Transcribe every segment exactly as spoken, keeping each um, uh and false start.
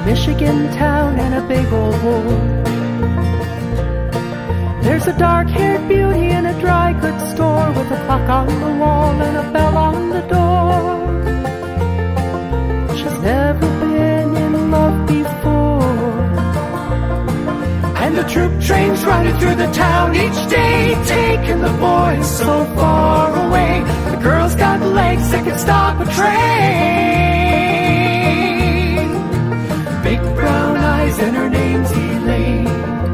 Michigan town and a big old war. There's a dark-haired beauty in a dry goods store with a clock on the wall and a bell on the door. She's never been in love before. And the troop train's running through the town each day, taking the boys so far away. The girl's got legs that can stop a train. Big brown eyes and her name's Elaine.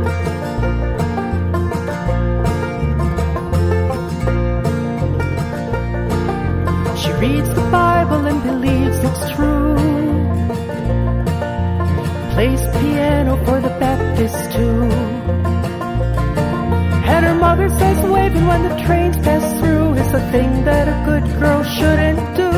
She reads the Bible and believes it's true. Plays piano for the Baptists too. And her mother says waving when the trains pass through is a thing that a good girl shouldn't do.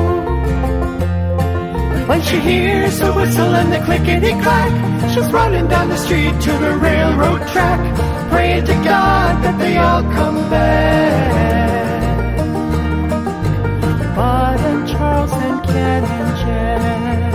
But when she hears the whistle and the clickety-clack, she's running down the street to the railroad track, praying to God that they all come back. Bud and Charles and Ken and Jack.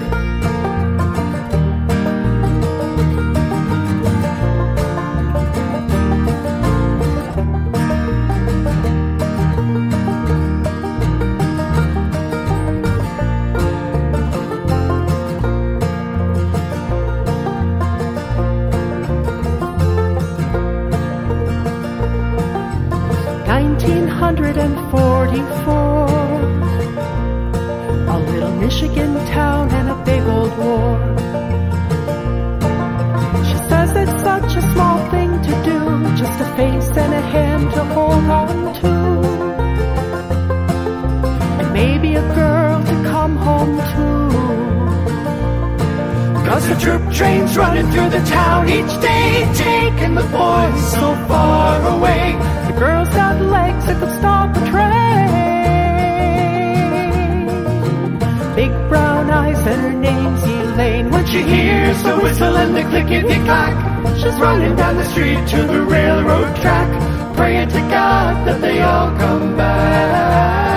nineteen forty-four, a little Michigan town and a big old war. She says it's such a small thing to do, just a face and a hand to hold on to, and maybe a girl to come home to. 'Cause the troop train's running through the town each day, taking the boys so far away. The girl's got legs that could stop a train. Big brown eyes and her name's Elaine. When she hears the whistle and the clickety-clack, she's running down the street to the railroad track, praying to God that they all come back.